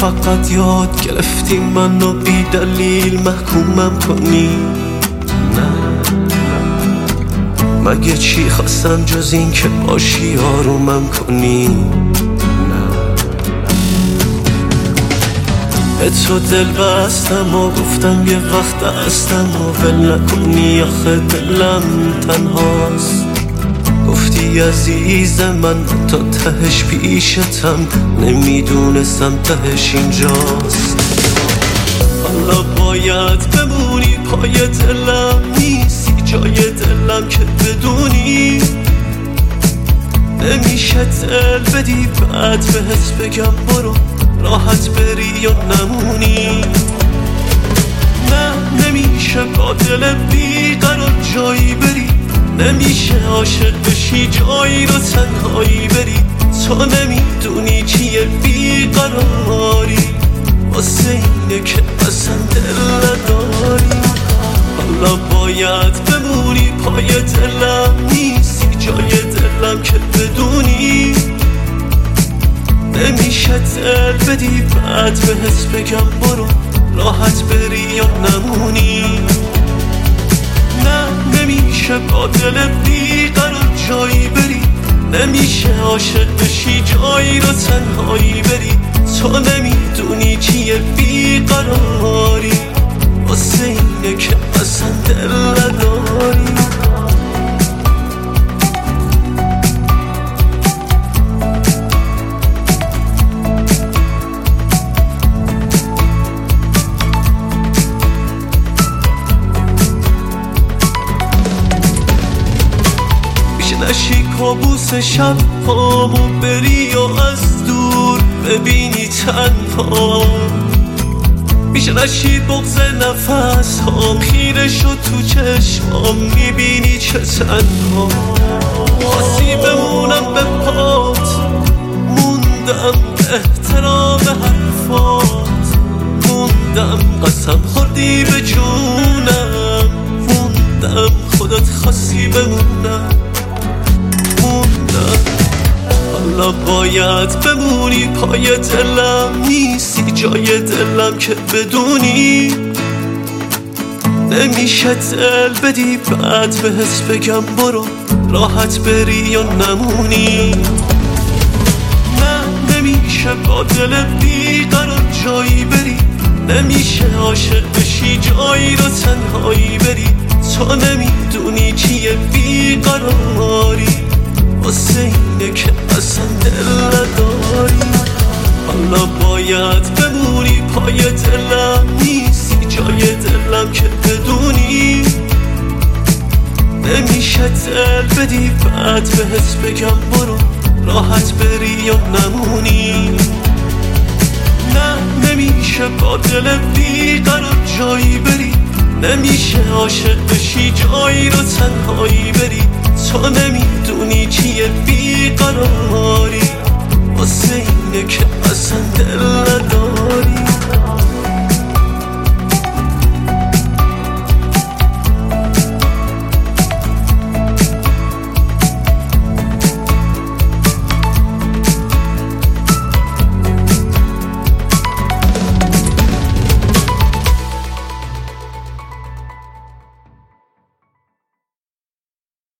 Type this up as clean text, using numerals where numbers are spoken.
فقط یاد گرفتی منو بی دلیل محکومم کنی. نه مگه چی خواستم جز این که باشی آرومم کنی. به تو دل بستم و گفتم یه وقت هستم و ول نکنی. آخه دلم تنهاست، گفتی عزیز من تا تهش پیشتم، نمیدونستم تهش اینجاست. حالا باید بمونی پای دلم، نیستی جای دلم که بدونی. نمیشه دل بدی بعد بهت بگم برو راحت بری یا نمونی. نه نمیشه با دل بیقرار جایی بری، نمیشه عاشق بشی جایی رو تنهایی بری. تو نمیدونی چیه بیقراری، واسه اینه که اصلا دل نداری. حالا باید بمونی پای دلم، نیستی جای دلم که بدونی. نمیشه دل بدی بعد بهت بگم برو راحت بری یا نمونی. نه نمیشه با دل بیقرار جایی بری، نمیشه عاشق بشی جایی رو تنهایی بری. تو نمیدونی چیه بیقراری، واسه اینه که اصلا دل نداری. نشی کابوس شب هامو بری و از دور ببینی تنها. میشه نشی بغض نفس هام خیره شد تو چشمام، میبینی چه تنها. خواستی بمونم به پات، موندم احترام حرفات. موندم قسم خوردی به جونم، موندم خودت خواستی بمونم. حالا باید بمونی پای دلم، نیستی جای دلم که بدونی. نمیشه دل بدی بعد بهت بگم برو راحت بری یا نمونی. نه نمیشه با دل بیقرار جایی بری، نمیشه عاشق بشی جایی رو تنهایی بری. تو نمیدونی چیه بیقراری، واسه اینه که اصلا دل نداری. حالا باید بمونی پای دلم، نیستی جای دلم که بدونی. نمیشه دل بدی بعد بهت بگم برو راحت بری یا نمونی. نه نمیشه با دل بیقرار جایی بری، نمیشه عاشق بشی جایی رو تنهایی بری. تو نمیدونی چیه بیقراری،